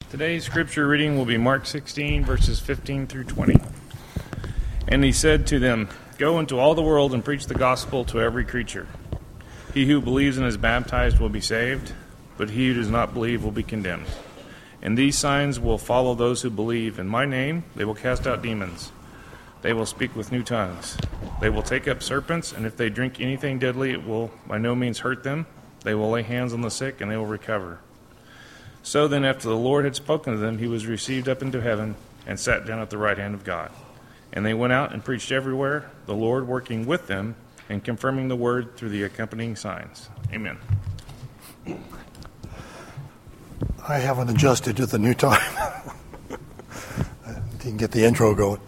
Today's scripture reading will be Mark 16, verses 15 through 20. And he said to them, "Go into all the world and preach the gospel to every creature. He who believes and is baptized will be saved, but he who does not believe will be condemned. And these signs will follow those who believe. In my name they will cast out demons. They will speak with new tongues. They will take up serpents, and if they drink anything deadly, it will by no means hurt them. They will lay hands on the sick, and they will recover." So then, after the Lord had spoken to them, he was received up into heaven and sat down at the right hand of God. And they went out and preached everywhere, the Lord working with them and confirming the word through the accompanying signs. Amen. I haven't adjusted to the new time. I didn't get the intro going.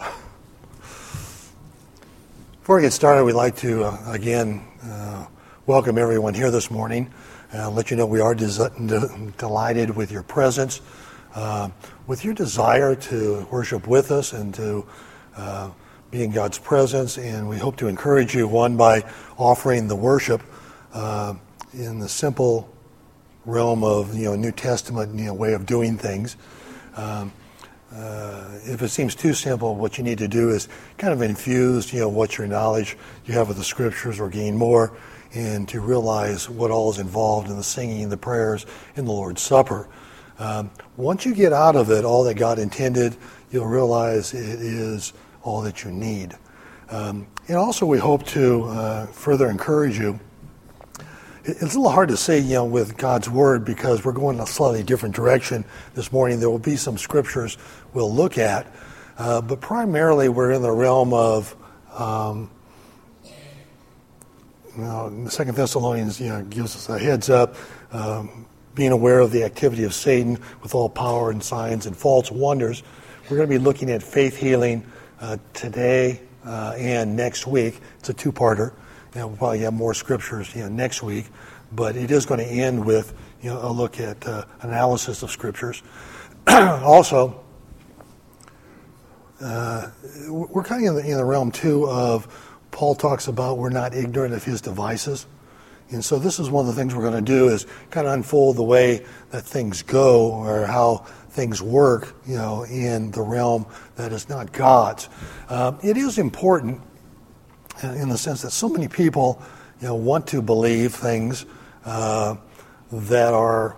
Before we get started, we'd like to again welcome everyone here this morning. Let you know we are delighted with your presence, with your desire to worship with us and to be in God's presence. And we hope to encourage you, one, by offering the worship in the simple realm of New Testament way of doing things. If it seems too simple, what you need to do is kind of infuse what your knowledge you have of the Scriptures or gain more, and to realize what all is involved in the singing, the prayers, in the Lord's Supper. Once you get out of it all that God intended, you'll realize it is all that you need. And also we hope to further encourage you. It's a little hard to say, with God's Word, because we're going in a slightly different direction this morning. There will be some scriptures we'll look at, but primarily we're in the realm of the 2 Thessalonians gives us a heads up, being aware of the activity of Satan with all power and signs and false wonders. We're going to be looking at faith healing today and next week. It's a two-parter. We'll probably have more scriptures next week, but it is going to end with a look at analysis of scriptures. Also, we're kind of in the realm too of Paul talks about we're not ignorant of his devices. And so this is one of the things we're going to do is kind of unfold the way that things go or how things work, in the realm that is not God's. It is important in the sense that so many people, want to believe things that are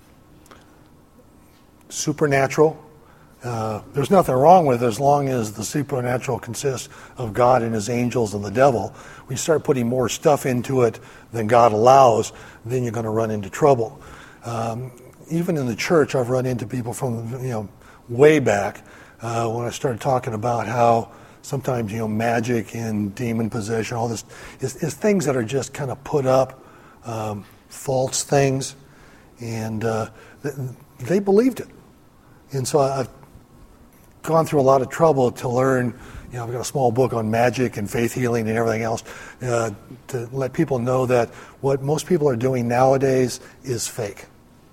supernatural. There's nothing wrong with it as long as the supernatural consists of God and his angels and the devil. When you start putting more stuff into it than God allows, then you're going to run into trouble. Even in the church, I've run into people from way back when I started talking about how sometimes they and demon possession, all this is things that are just kind of put up, false things, and they believed it. And so I've gone through a lot of trouble to learn. I've got a small book on magic and faith healing and everything else to let people know that what most people are doing nowadays is fake.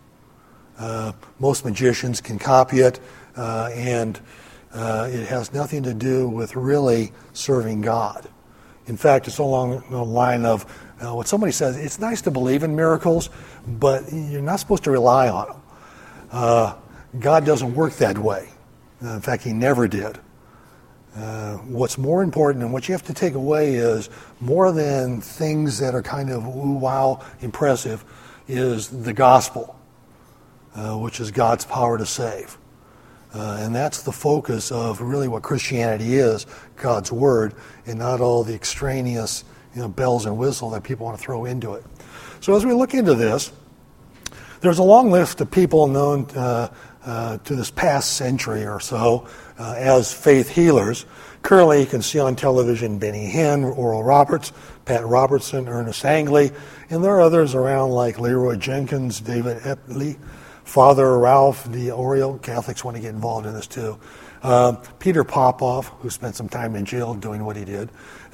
Most magicians can copy it, and it has nothing to do with really serving God. In fact, it's along the line of what somebody says, it's nice to believe in miracles, but you're not supposed to rely on them. God doesn't work that way. In fact, he never did. What's more important and what you have to take away is more than things that are kind of wow, impressive, is the gospel, which is God's power to save. And that's the focus of really what Christianity is, God's Word, and not all the extraneous bells and whistles that people want to throw into it. So as we look into this, there's a long list of people known to this past century or so as faith healers. Currently, you can see on television Benny Hinn, Oral Roberts, Pat Robertson, Ernest Angley, and there are others around like Leroy Jenkins, David Epley, Father Ralph D'Orio. Catholics want to get involved in this too. Peter Popoff, who spent some time in jail doing what he did.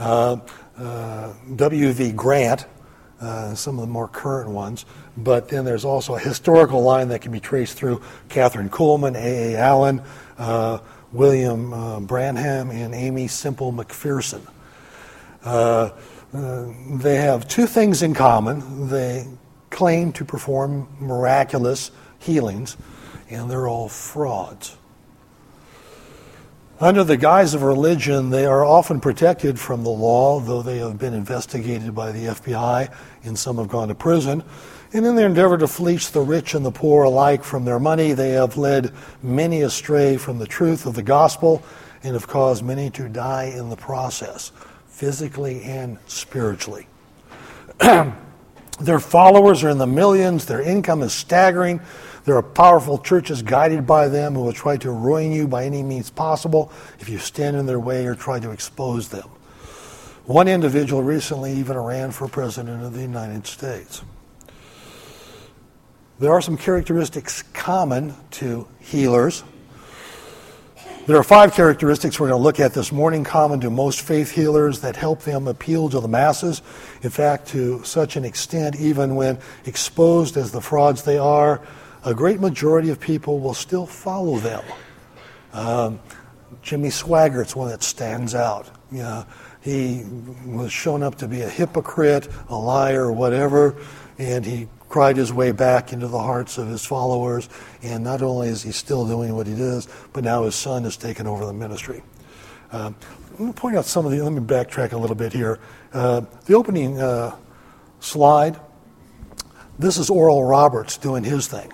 W.V. Grant, some of the more current ones. But then there's also a historical line that can be traced through Catherine Kuhlman, A.A. Allen, William Branham, and Amy Semple McPherson. They have two things in common. They claim to perform miraculous healings, and they're all frauds. Under the guise of religion, they are often protected from the law, though they have been investigated by the FBI, and some have gone to prison. And in their endeavor to fleece the rich and the poor alike from their money, they have led many astray from the truth of the gospel and have caused many to die in the process, physically and spiritually. Their followers are in the millions. Their income is staggering. There are powerful churches guided by them who will try to ruin you by any means possible if you stand in their way or try to expose them. One individual recently even ran for president of the United States. There are some characteristics common to healers. There are 5 characteristics we're going to look at this morning, common to most faith healers that help them appeal to the masses. In fact, to such an extent, even when exposed as the frauds they are, a great majority of people will still follow them. Jimmy Swaggart's one that stands out. You know, he was shown up to be a hypocrite, a liar, whatever, and he cried his way back into the hearts of his followers, and not only is he still doing what he does, but now his son has taken over the ministry. Let me point out some of the, let me backtrack a little bit here. The opening slide, this is Oral Roberts doing his thing.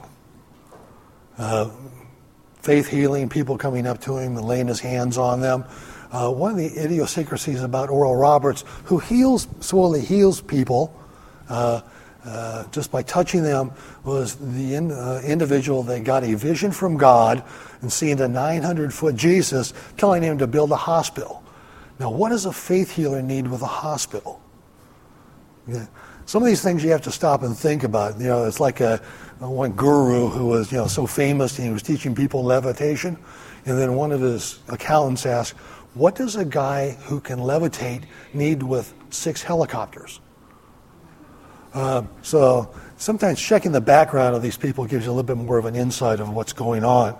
Faith healing, people coming up to him and laying his hands on them. One of the idiosyncrasies about Oral Roberts, who supposedly heals people, just by touching them, was the individual that got a vision from God and seeing the 900-foot Jesus telling him to build a hospital. Now, what does a faith healer need with a hospital? Yeah. Some of these things you have to stop and think about. You know, it's like one guru who was, so famous, and he was teaching people levitation, and then one of his accountants asked, "What does a guy who can levitate need with 6 helicopters?" So sometimes checking the background of these people gives you a little bit more of an insight of what's going on.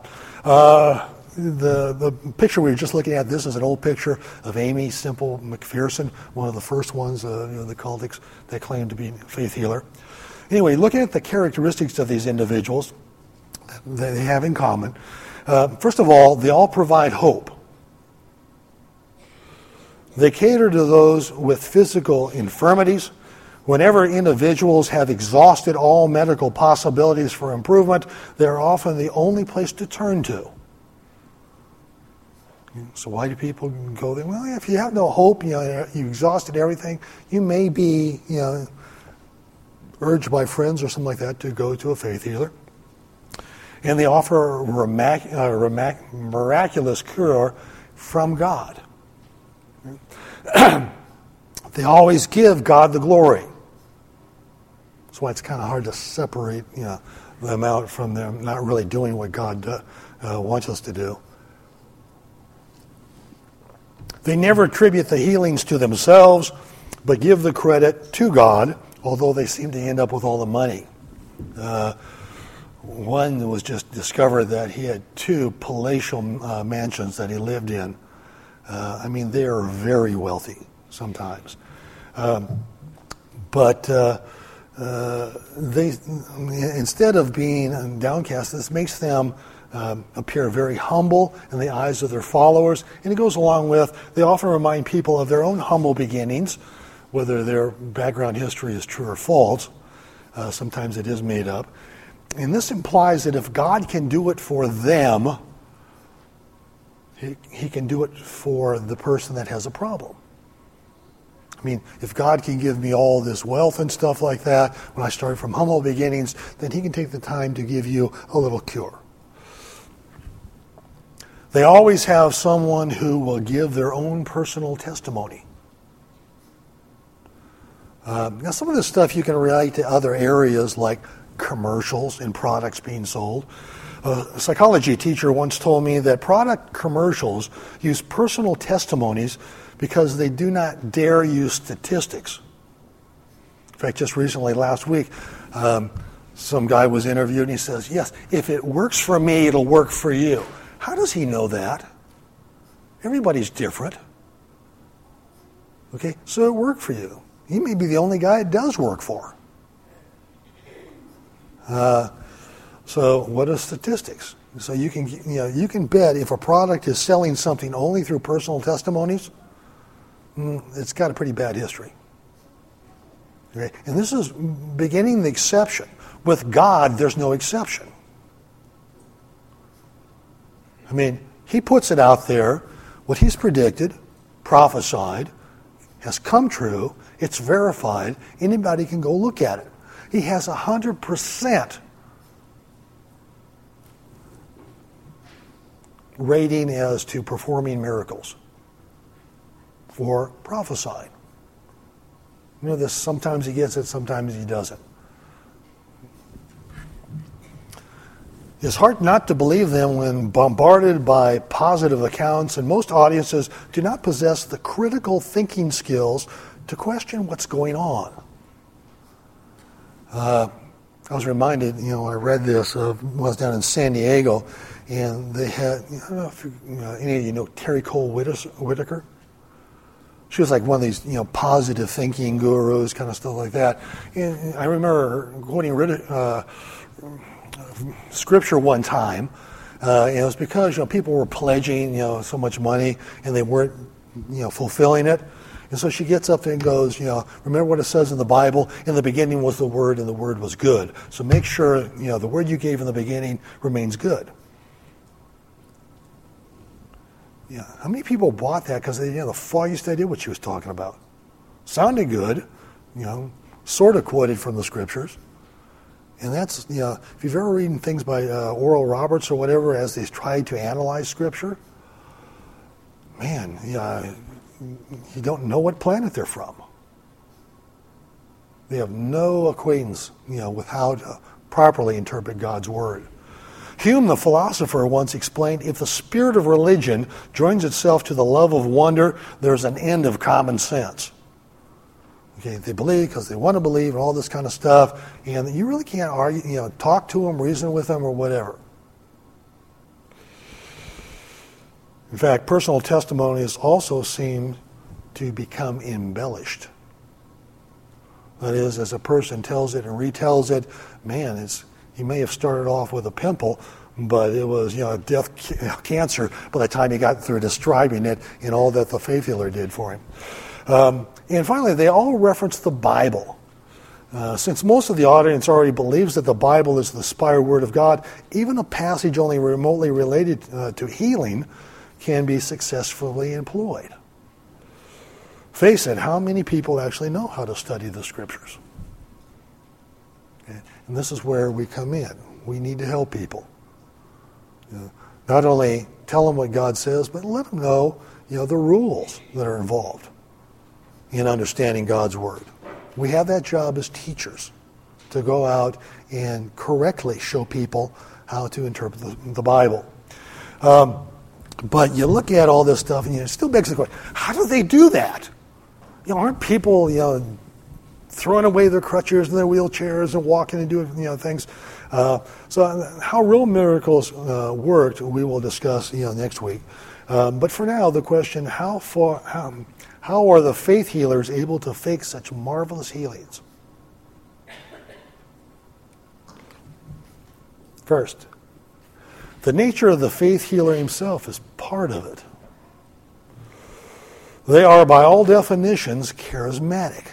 The picture we were just looking at, this is an old picture of Amy Semple McPherson, one of the first ones, the cultics that claim to be a faith healer. Anyway, looking at the characteristics of these individuals that they have in common, first of all, they all provide hope. They cater to those with physical infirmities. Whenever individuals have exhausted all medical possibilities for improvement, they're often the only place to turn to. So why do people go there? Well, if you have no hope, you've exhausted everything, you may be, urged by friends or something like that to go to a faith healer. And they offer a miraculous cure from God. They always give God the glory. That's why it's kind of hard to separate them out from them not really doing what God wants us to do. They never attribute the healings to themselves, but give the credit to God, although they seem to end up with all the money. One was just discovered that he had 2 palatial mansions that he lived in. They are very wealthy sometimes. But they, instead of being downcast, this makes them appear very humble in the eyes of their followers. And it goes along with, they often remind people of their own humble beginnings, whether their background history is true or false. Sometimes it is made up. And this implies that if God can do it for them, He can do it for the person that has a problem. If God can give me all this wealth and stuff like that, when I started from humble beginnings, then He can take the time to give you a little cure. They always have someone who will give their own personal testimony. Now, some of this stuff you can relate to other areas like commercials and products being sold. A psychology teacher once told me that product commercials use personal testimonies because they do not dare use statistics. In fact, just recently, last week, some guy was interviewed and he says, "Yes, if it works for me, it'll work for you." How does he know that? Everybody's different. Okay, so it worked for you. He may be the only guy it does work for. So what are statistics? So you can bet if a product is selling something only through personal testimonies, it's got a pretty bad history. Okay? And this is beginning the exception. With God, there's no exception. I mean, he puts it out there, what he's predicted, prophesied, has come true, it's verified, anybody can go look at it. He has 100% rating as to performing miracles for prophesying. You know this, sometimes he gets it, sometimes he doesn't. It's hard not to believe them when bombarded by positive accounts, and most audiences do not possess the critical thinking skills to question what's going on. I was reminded, I read this when I was down in San Diego, and they had, I don't know if any of you know Terry Cole Whitaker. She was like one of these, positive thinking gurus, kind of stuff like that. And I remember quoting Scripture one time, and it was because people were pledging so much money and they weren't fulfilling it, and so she gets up and goes, remember what it says in the Bible, in the beginning was the Word and the Word was good, so make sure the word you gave in the beginning remains good. Yeah, how many people bought that because they the foggiest idea what she was talking about? Sounded good, sort of quoted from the Scriptures. And that's, if you've ever read things by Oral Roberts or whatever, as they try to analyze Scripture, man, you don't know what planet they're from. They have no acquaintance, with how to properly interpret God's Word. Hume, the philosopher, once explained, if the spirit of religion joins itself to the love of wonder, there's an end of common sense. Okay, they believe because they want to believe and all this kind of stuff, and you really can't argue, talk to them, reason with them, or whatever. In fact, personal testimonies also seem to become embellished. That is, as a person tells it and retells it, man, he may have started off with a pimple, but it was, cancer by the time he got through describing it and all that the faith healer did for him. And finally, they all reference the Bible. Since most of the audience already believes that the Bible is the inspired Word of God, even a passage only remotely related to healing can be successfully employed. Face it, how many people actually know how to study the Scriptures? Okay? And this is where we come in. We need to help people. Not only tell them what God says, but let them know, the rules that are involved in understanding God's Word. We have that job as teachers, to go out and correctly show people how to interpret the Bible. But you look at all this stuff and it still begs the question, how do they do that? Aren't people, throwing away their crutches and their wheelchairs and walking and doing, things? So how real miracles worked, we will discuss, next week. But for now, the question, how are the faith healers able to fake such marvelous healings? First, the nature of the faith healer himself is part of it. They are, by all definitions, charismatic.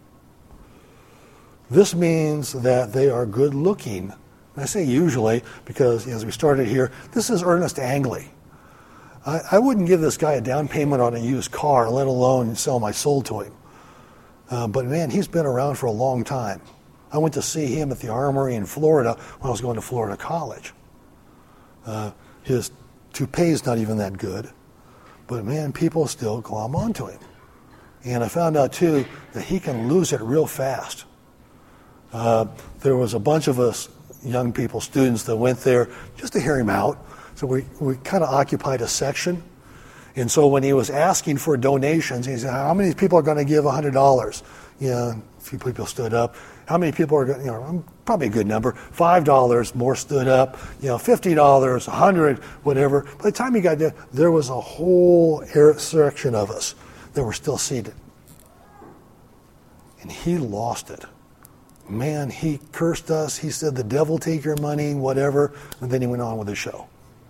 This means that they are good looking. I say usually because, as we started here, this is Ernest Angley. I wouldn't give this guy a down payment on a used car, let alone sell my soul to him. But man, he's been around for a long time. I went to see him at the Armory in Florida when I was going to Florida College. His toupee's not even that good. But man, people still glom onto him. And I found out too that he can lose it real fast. There was a bunch of us young people, students, that went there just to hear him out. So we kind of occupied a section. And so when he was asking for donations, he said, how many people are going to give $100? A few people stood up. How many people are going to, probably a good number, $5, more stood up, $50, $100, whatever. By the time he got there was a whole section of us that were still seated. And he lost it. man, he cursed us. He said, the devil take your money, whatever. And then he went on with the show.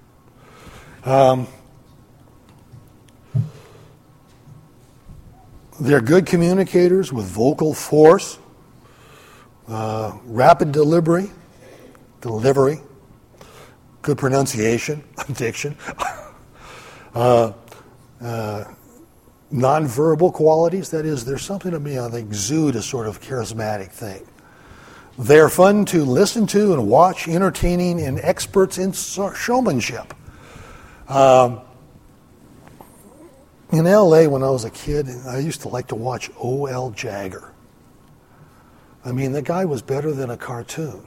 They're good communicators with vocal force, rapid delivery, good pronunciation, diction, nonverbal qualities. That is, there's something to me, they exude a sort of charismatic thing. They're fun to listen to and watch, entertaining, and experts in showmanship. In L.A., when I was a kid, I used to like to watch O.L. Jagger. I mean, the guy was better than a cartoon.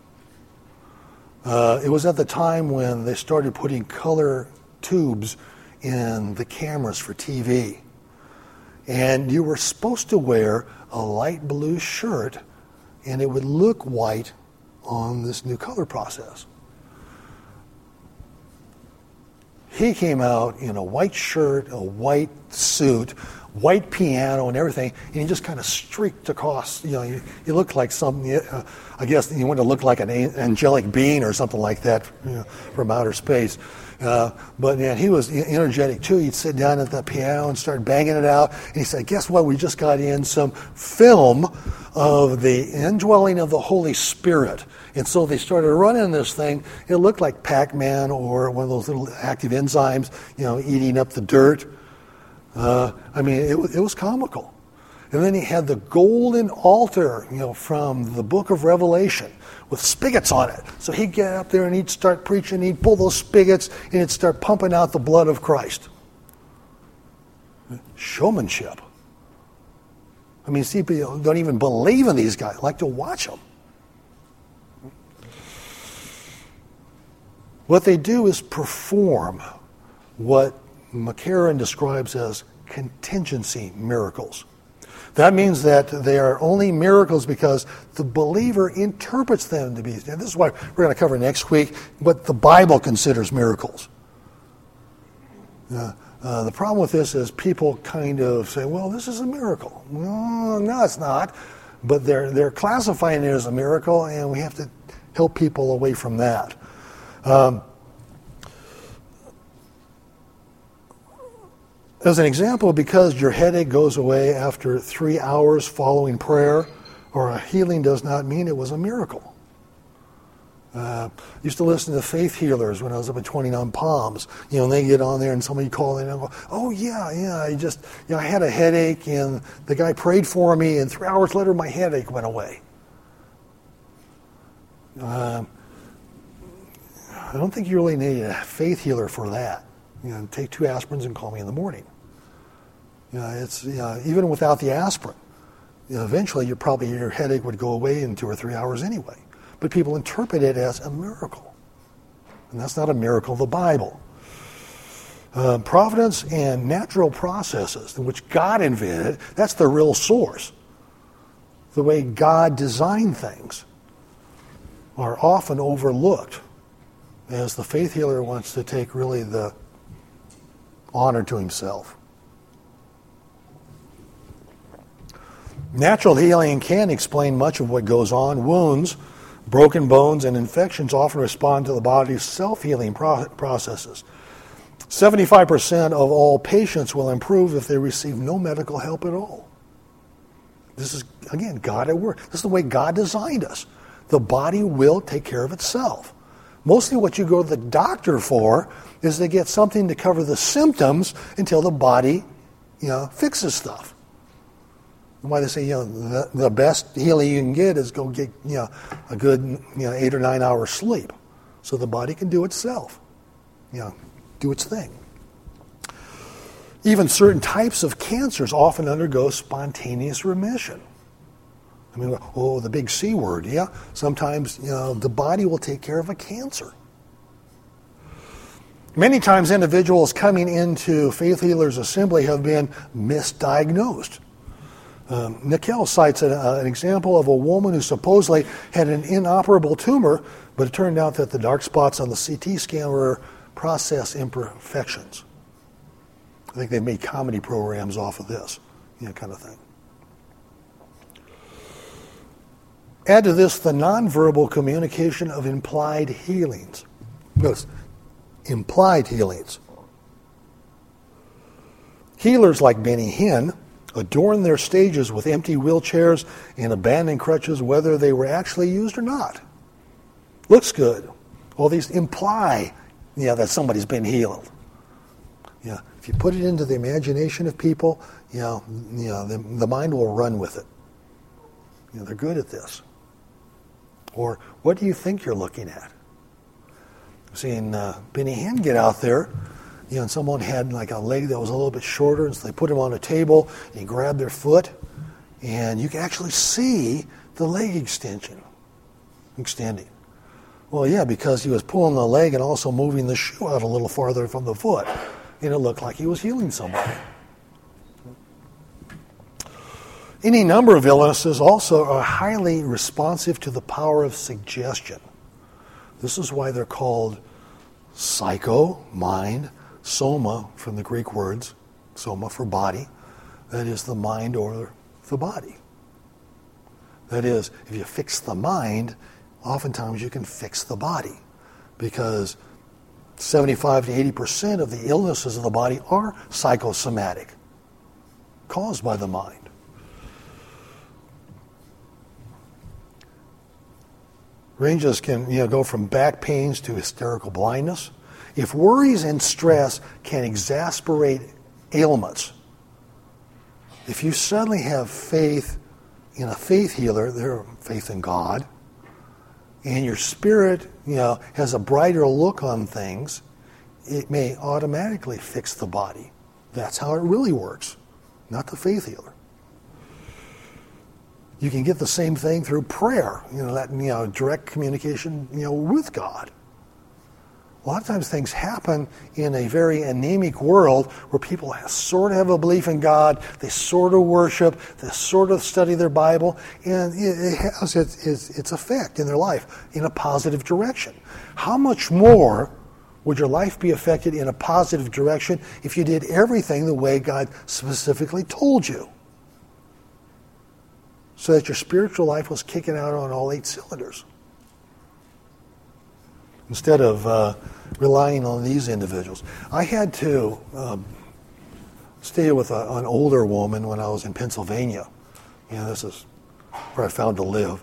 It was at the time when they started putting color tubes in the cameras for TV. And you were supposed to wear a light blue shirt, and it would look white on this new color process. He came out in a white shirt, a white suit, white piano and everything, and he just kind of streaked across. You looked like something, I guess you want to look like an angelic being or something like that, from outer space. But man, he was energetic too. He'd sit down at the piano and start banging it out. And he said, guess what? We just got in some film of the indwelling of the Holy Spirit. And so they started running this thing. It looked like Pac-Man or one of those little active enzymes, eating up the dirt. It was comical. And then he had the golden altar, from the book of Revelation with spigots on it. So he'd get up there and he'd start preaching. He'd pull those spigots and he'd start pumping out the blood of Christ. Showmanship. People don't even believe in these guys. Like to watch them. What they do is perform what McCarran describes as contingency miracles. That means that they are only miracles because the believer interprets them to be. And this is what we're going to cover next week, what the Bible considers miracles. The problem with this is people kind of say, well, this is a miracle. No, it's not. But they're classifying it as a miracle, and we have to help people away from that. As an example, because your headache goes away after 3 hours following prayer or a healing does not mean it was a miracle. I used to listen to faith healers when I was up at 29 Palms. And they get on there and somebody called in and go, oh yeah, I had a headache and the guy prayed for me and 3 hours later my headache went away. I don't think you really need a faith healer for that. Take 2 aspirins and call me in the morning. Even without the aspirin, eventually your headache would go away in 2 or 3 hours anyway. But people interpret it as a miracle. And that's not a miracle of the Bible. Providence and natural processes in which God invented, that's the real source. The way God designed things are often overlooked as the faith healer wants to take really the honor to himself. Natural healing can explain much of what goes on. Wounds, broken bones, and infections often respond to the body's self-healing processes. 75% of all patients will improve if they receive no medical help at all. This is, again, God at work. This is the way God designed us. The body will take care of itself. Mostly what you go to the doctor for is to get something to cover the symptoms until the body, fixes stuff. Why they say, the best healing you can get is go get, a good, 8 or 9 hours sleep, so the body can do itself, do its thing. Even certain types of cancers often undergo spontaneous remission. The big C word, yeah. Sometimes, the body will take care of a cancer. Many times individuals coming into Faith Healers Assembly have been misdiagnosed. Nickel cites an example of a woman who supposedly had an inoperable tumor, but it turned out that the dark spots on the CT scan were process imperfections. I think they made comedy programs off of this, kind of thing. Add to this the nonverbal communication of implied healings. Notice, implied healings. Healers like Benny Hinn adorn their stages with empty wheelchairs and abandoned crutches, whether they were actually used or not. Looks good. All these imply, that somebody's been healed. If you put it into the imagination of people, the mind will run with it. They're good at this. Or what do you think you're looking at? I've seen Benny Hinn get out there, and someone had like a leg that was a little bit shorter, and so they put him on a table, and he grabbed their foot, and you can actually see the leg extending. Well, yeah, because he was pulling the leg and also moving the shoe out a little farther from the foot. And it looked like he was healing somebody. Any number of illnesses also are highly responsive to the power of suggestion. This is why they're called psycho, mind, soma from the Greek words, soma for body. That is the mind or the body. That is, if you fix the mind, oftentimes you can fix the body, because 75 to 80% of the illnesses of the body are psychosomatic, caused by the mind. Ranges can go from back pains to hysterical blindness. If worries and stress can exasperate ailments, if you suddenly have faith in a faith healer, their faith in God, and your spirit, has a brighter look on things, it may automatically fix the body. That's how it really works, not the faith healer. You can get the same thing through prayer, that direct communication, with God. A lot of times things happen in a very anemic world where people sort of have a belief in God, they sort of worship, they sort of study their Bible, and it has its effect in their life in a positive direction. How much more would your life be affected in a positive direction if you did everything the way God specifically told you, so that your spiritual life was kicking out on all 8 cylinders? Instead of relying on these individuals. I had to stay with an older woman when I was in Pennsylvania. This is where I found to live.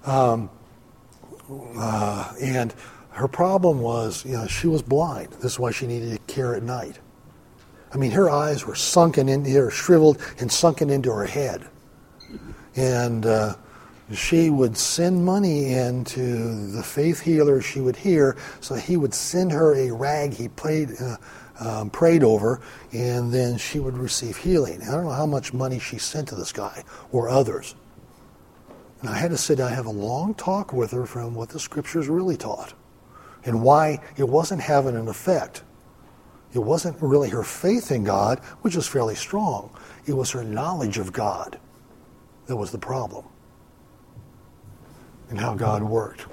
And her problem was, she was blind. This is why she needed care at night. Her eyes were sunken into her, shriveled and sunken into her head. And she would send money into the faith healer she would hear, so he would send her a rag he prayed over, and then she would receive healing. I don't know how much money she sent to this guy or others. And I had to sit down and have a long talk with her from what the scriptures really taught and why it wasn't having an effect. It wasn't really her faith in God, which was fairly strong. It was her knowledge of God that was the problem, and how God worked.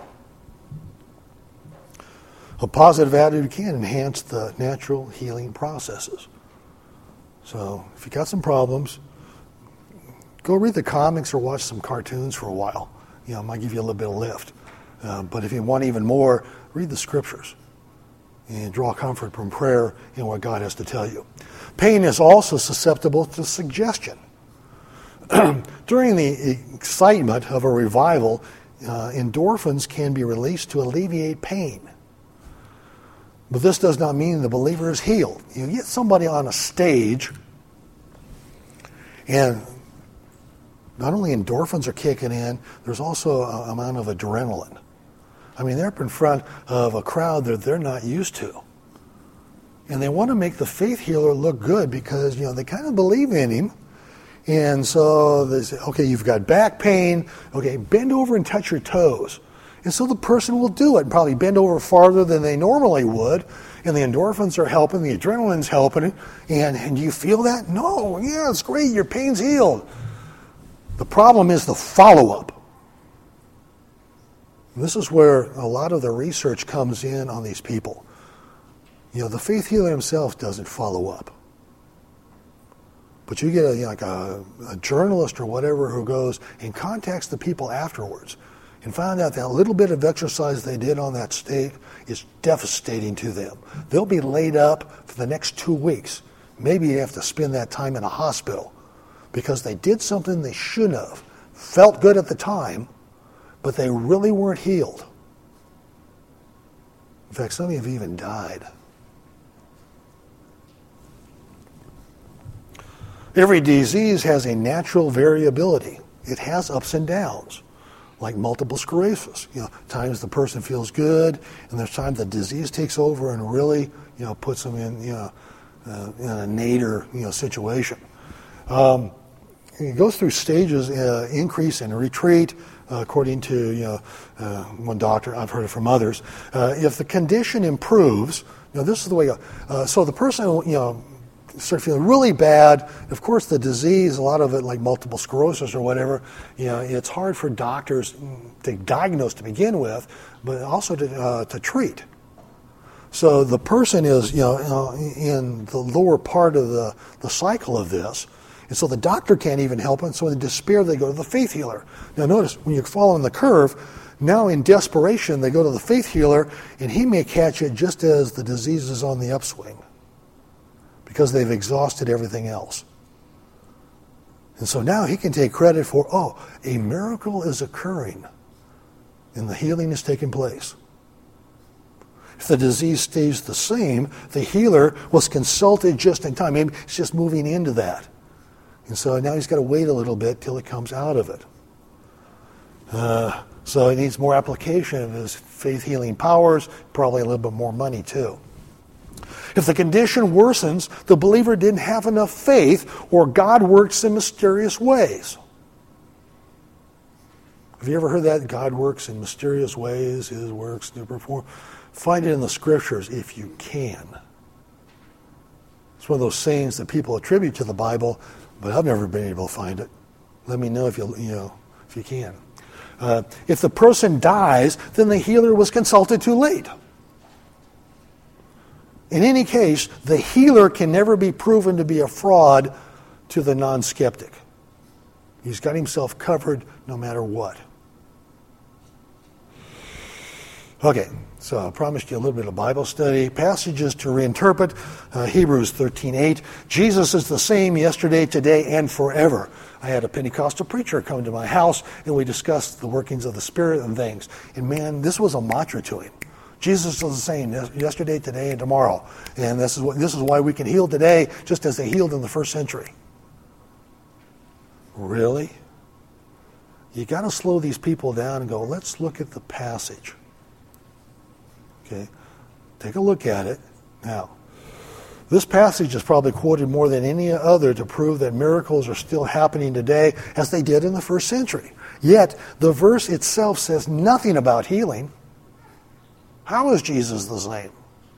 A positive attitude can enhance the natural healing processes. So if you got some problems, go read the comics or watch some cartoons for a while. It might give you a little bit of lift. But if you want even more, read the scriptures and draw comfort from prayer and what God has to tell you. Pain is also susceptible to suggestion. During the excitement of a revival, endorphins can be released to alleviate pain. But this does not mean the believer is healed. You get somebody on a stage, and not only endorphins are kicking in, there's also an amount of adrenaline. They're up in front of a crowd that they're not used to. And they want to make the faith healer look good because, they kind of believe in him. And so they say, okay, you've got back pain. Okay, bend over and touch your toes. And so the person will do it and probably bend over farther than they normally would. And the endorphins are helping, the adrenaline's helping it. And do you feel that? No, yeah, it's great, your pain's healed. The problem is the follow-up. And this is where a lot of the research comes in on these people. The faith healer himself doesn't follow up. But you get a journalist or whatever who goes and contacts the people afterwards. and found out that little bit of exercise they did on that state is devastating to them. They'll be laid up for the next 2 weeks. Maybe you have to spend that time in a hospital because they did something they shouldn't have. Felt good at the time, but they really weren't healed. In fact, some have even died. Every disease has a natural variability. It has ups and downs, like multiple sclerosis. Times the person feels good, and there's times the disease takes over and really, puts them in, in a nadir, situation. It goes through stages, increase and retreat, according to, one doctor. I've heard it from others. If the condition improves, this is the way. So the person, start feeling really bad. Of course, the disease, a lot of it, like multiple sclerosis or whatever, it's hard for doctors to diagnose to begin with, but also to treat. So the person is, in the lower part of the cycle of this, and so the doctor can't even help it. So in despair, they go to the faith healer. Now notice, when you're following the curve, now in desperation, they go to the faith healer, and he may catch it just as the disease is on the upswing, because they've exhausted everything else. And so now he can take credit for, a miracle is occurring and the healing is taking place. If the disease stays the same, the healer was consulted just in time. Maybe it's just moving into that. And so now he's got to wait a little bit till it comes out of it. So he needs more application of his faith healing powers, probably a little bit more money too. If the condition worsens, the believer didn't have enough faith, or God works in mysterious ways. Have you ever heard that? God works in mysterious ways, his works do perform. Find it in the scriptures if you can. It's one of those sayings that people attribute to the Bible, but I've never been able to find it. Let me know if you can. If the person dies, then the healer was consulted too late. In any case, the healer can never be proven to be a fraud to the non-skeptic. He's got himself covered no matter what. Okay, so I promised you a little bit of Bible study. Passages to reinterpret. Hebrews 13:8. Jesus is the same yesterday, today, and forever. I had a Pentecostal preacher come to my house, and we discussed the workings of the Spirit and things. And man, this was a mantra to him. Jesus is the same yesterday, today, and tomorrow. And this is why we can heal today, just as they healed in the first century. Really? You got to slow these people down and go, let's look at the passage. Okay? Take a look at it. Now, this passage is probably quoted more than any other to prove that miracles are still happening today as they did in the first century. Yet, the verse itself says nothing about healing. How is Jesus the same?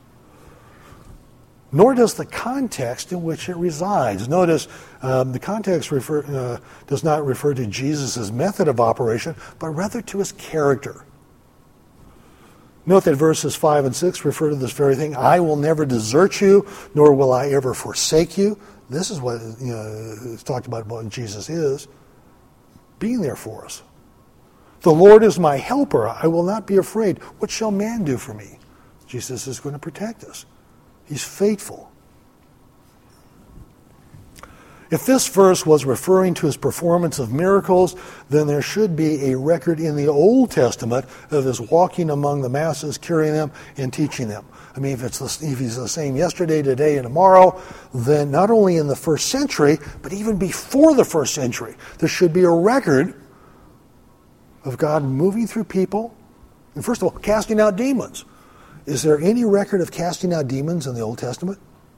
Nor does the context in which it resides. Notice the context does not refer to Jesus' method of operation, but rather to his character. Note that verses 5 and 6 refer to this very thing. I will never desert you, nor will I ever forsake you. This is what it's talked about what Jesus is, being there for us. The Lord is my helper. I will not be afraid. What shall man do for me? Jesus is going to protect us. He's faithful. If this verse was referring to his performance of miracles, then there should be a record in the Old Testament of his walking among the masses, curing them, and teaching them. I mean, if he's the same yesterday, today, and tomorrow, then not only in the first century, but even before the first century, there should be a record of God moving through people. And first of all, casting out demons. Is there any record of casting out demons in the Old Testament?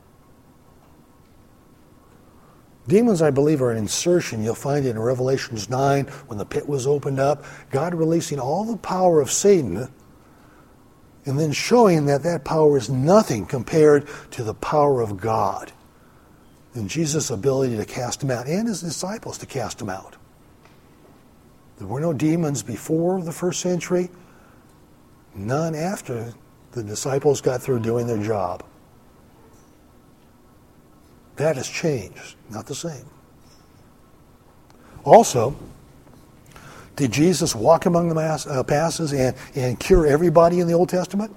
Demons, I believe, are an insertion. You'll find it in Revelations 9 when the pit was opened up. God releasing all the power of Satan and then showing that that power is nothing compared to the power of God. And Jesus' ability to cast them out and his disciples to cast them out. There were no demons before the first century, none after the disciples got through doing their job. That has changed, not the same. Also, Did Jesus walk among the masses and cure everybody in the Old Testament?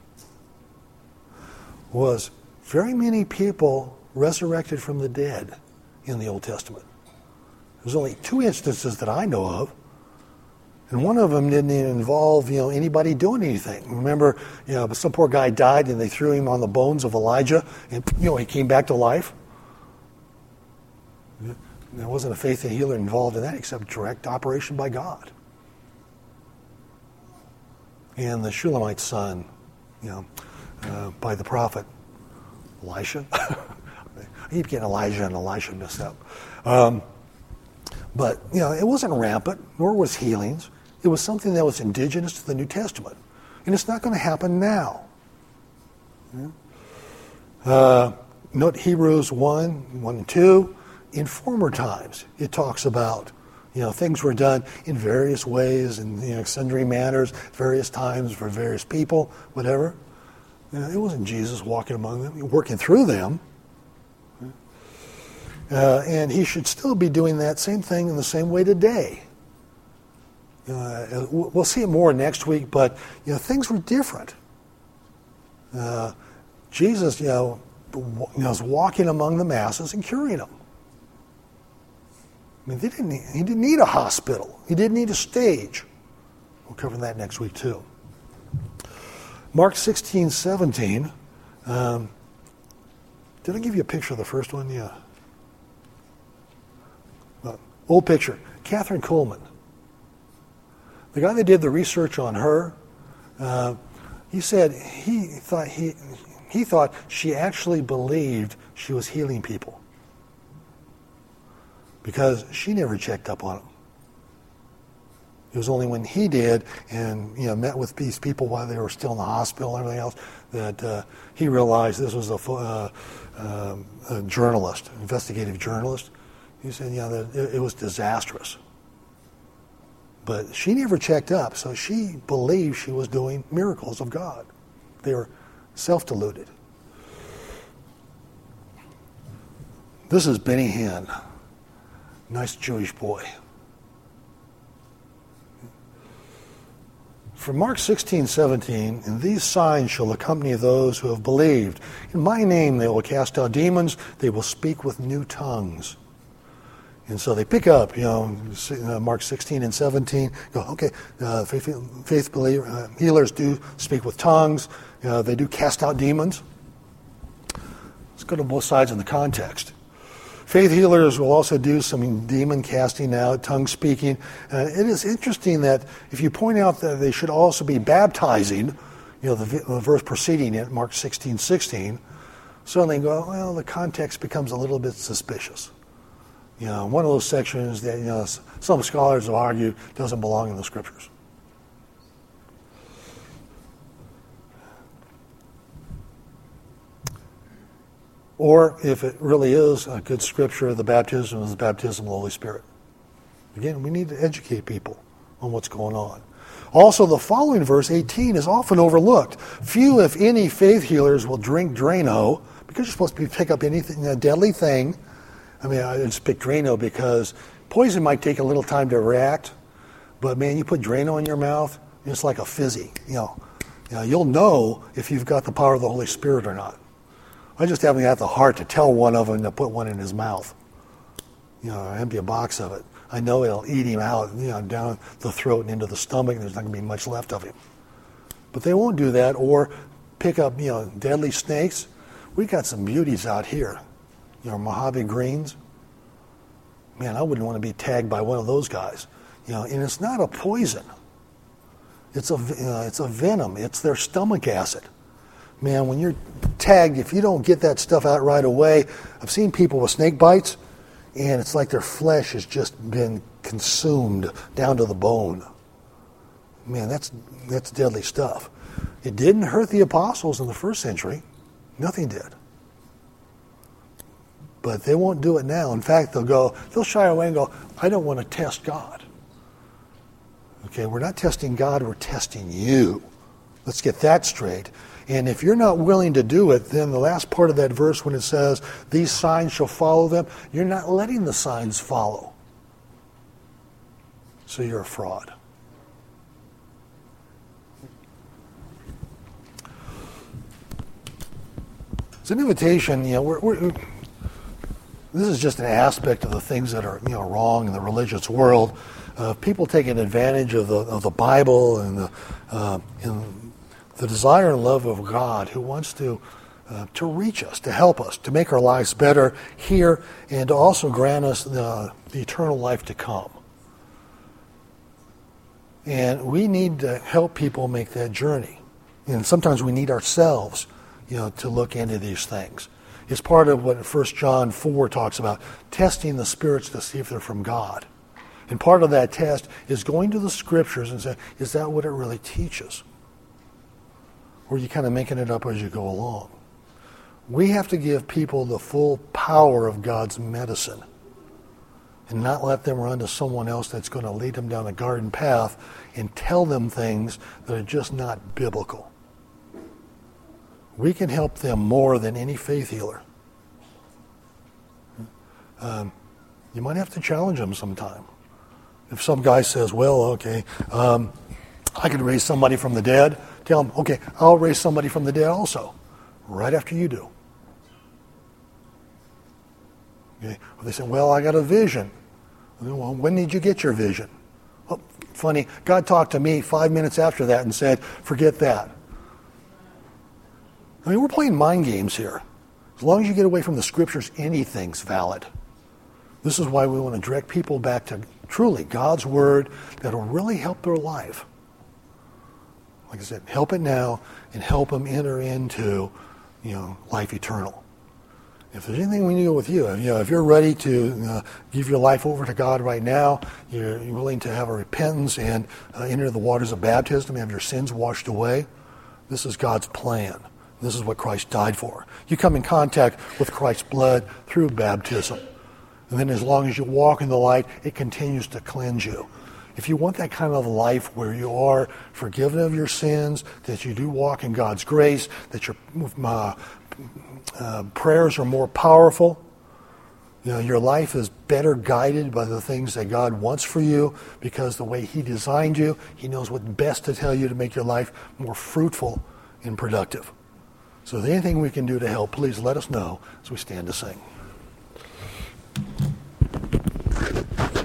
Was very many people resurrected from the dead in the Old Testament. There's only 2 instances that I know of, and one of them didn't even involve anybody doing anything. Remember, some poor guy died and they threw him on the bones of Elijah, and he came back to life. There wasn't a faith healer involved in that except direct operation by God. And the Shulamite son, by the prophet Elisha. I keep getting Elijah and Elisha messed up. But it wasn't rampant, nor was healings. It was something that was indigenous to the New Testament. And it's not going to happen now. Note Hebrews 1 and 2. In former times, it talks about, things were done in various ways, in sundry manners, various times for various people, whatever. It wasn't Jesus walking among them, working through them. And he should still be doing that same thing in the same way today. We'll see it more next week, but things were different. Jesus, was walking among the masses and curing them. I mean, he didn't need a hospital. He didn't need a stage. We'll cover that next week too. Mark 16:17. Did I give you a picture of the first one? Yeah. Old picture. Catherine Coleman. The guy that did the research on her, he said he thought she actually believed she was healing people because she never checked up on them. It was only when he did and met with these people while they were still in the hospital and everything else that he realized this was a journalist, investigative journalist. He said, that it was disastrous. But she never checked up, so she believed she was doing miracles of God. They were self-deluded. This is Benny Hinn. Nice Jewish boy. From Mark 16:17, and these signs shall accompany those who have believed. In my name they will cast out demons, they will speak with new tongues. And so they pick up, Mark 16 and 17. Go, okay, faith believer, healers do speak with tongues. They do cast out demons. Let's go to both sides in the context. Faith healers will also do some demon casting out, tongue speaking. It is interesting that if you point out that they should also be baptizing, the verse preceding it, Mark 16:16, suddenly go, well, the context becomes a little bit suspicious. One of those sections that some scholars have argued doesn't belong in the scriptures. Or if it really is a good scripture, the baptism is the baptism of the Holy Spirit. Again, we need to educate people on what's going on. Also, the following verse, 18, is often overlooked. Few, if any, faith healers will drink Drano, because you're supposed to pick up anything, a deadly thing. I mean, I just picked Drano because poison might take a little time to react, but man, you put Drano in your mouth, it's like a fizzy. You'll know if you've got the power of the Holy Spirit or not. I just haven't got the heart to tell one of them to put one in his mouth. Empty a box of it. I know it'll eat him out, down the throat and into the stomach, and there's not going to be much left of him. But they won't do that, or pick up, deadly snakes. We got some beauties out here. Mojave greens. Man, I wouldn't want to be tagged by one of those guys. And it's not a poison. It's a venom. It's their stomach acid. Man, when you're tagged, if you don't get that stuff out right away, I've seen people with snake bites, and it's like their flesh has just been consumed down to the bone. Man, that's deadly stuff. It didn't hurt the apostles in the first century. Nothing did. But they won't do it now. In fact, they'll shy away and go, I don't want to test God. Okay, we're not testing God, we're testing you. Let's get that straight. And if you're not willing to do it, then the last part of that verse when it says, these signs shall follow them, you're not letting the signs follow. so you're a fraud. It's an invitation, this is just an aspect of the things that are wrong in the religious world. People taking advantage of the Bible and the desire and love of God, who wants to reach us, to help us, to make our lives better here, and to also grant us the eternal life to come. And we need to help people make that journey. And sometimes we need ourselves, to look into these things. It's part of what 1 John 4 talks about, testing the spirits to see if they're from God. And part of that test is going to the Scriptures and saying, is that what it really teaches? Or are you kind of making it up as you go along? We have to give people the full power of God's medicine and not let them run to someone else that's going to lead them down a garden path and tell them things that are just not biblical. We can help them more than any faith healer. You might have to challenge them sometime. If some guy says, well, okay, I can raise somebody from the dead, tell him, okay, I'll raise somebody from the dead also, right after you do. Okay. Or they say, well, I got a vision. Well, when did you get your vision? Oh, funny, God talked to me 5 minutes after that and said, forget that. I mean, we're playing mind games here. As long as you get away from the Scriptures, anything's valid. This is why we want to direct people back to truly God's Word that will really help their life. Like I said, help it now and help them enter into, life eternal. If there's anything we can do with you, if you're ready to give your life over to God right now, you're willing to have a repentance and enter the waters of baptism, have your sins washed away, this is God's plan. This is what Christ died for. You come in contact with Christ's blood through baptism. And then as long as you walk in the light, it continues to cleanse you. If you want that kind of life where you are forgiven of your sins, that you do walk in God's grace, that your prayers are more powerful, your life is better guided by the things that God wants for you, because the way He designed you, He knows what's best to tell you to make your life more fruitful and productive. So if there's anything we can do to help, please let us know as we stand to sing.